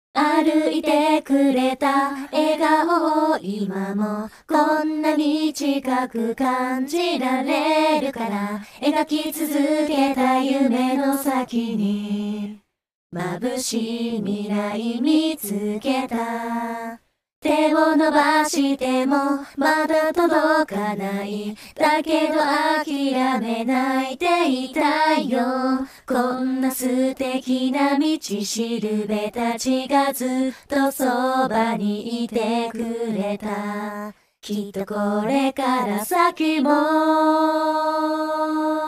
歩いてくれた笑顔を今もこんなに近く感じられるから描き続けた夢の先に眩しい未来見つけた。手を伸ばしてもまだ届かない。だけど諦めないでいたいよ。こんな素敵な道しるべたちがずっとそばにいてくれた。きっとこれから先も